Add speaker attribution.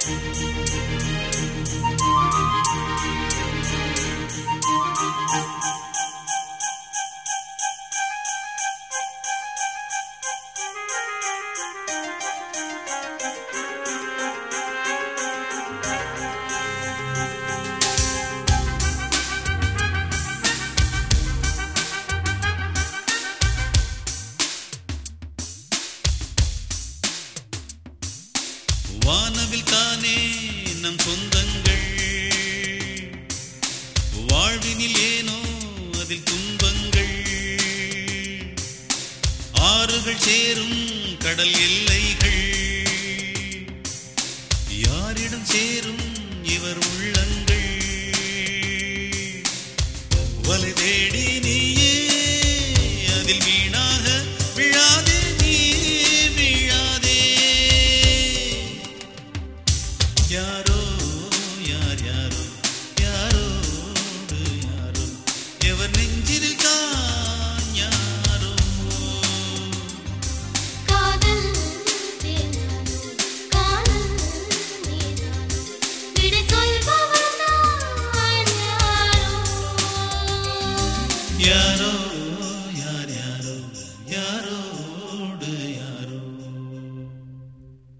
Speaker 1: வானவில் தானே நம் சொந்தங்கள், வாழ்வினில் ஏனோ அதில் துன்பங்கள். ஆறுகள் சேரும் கடல் எல்லைகள், யாரிடம் சேரும் இவர் உள்ளங்கள். வலை தேடி நீயே அதில் வீணாக விழாதே, நீ விழாதே. யாரோ யார் யாரோ யாரோடு யாரோ, எவர் நெஞ்சில் தான் யாரோ.
Speaker 2: காதல் தேனானோ காதல் நீதானோ, விடை சொல்பவர் நான் யாரோ.
Speaker 1: யாரோ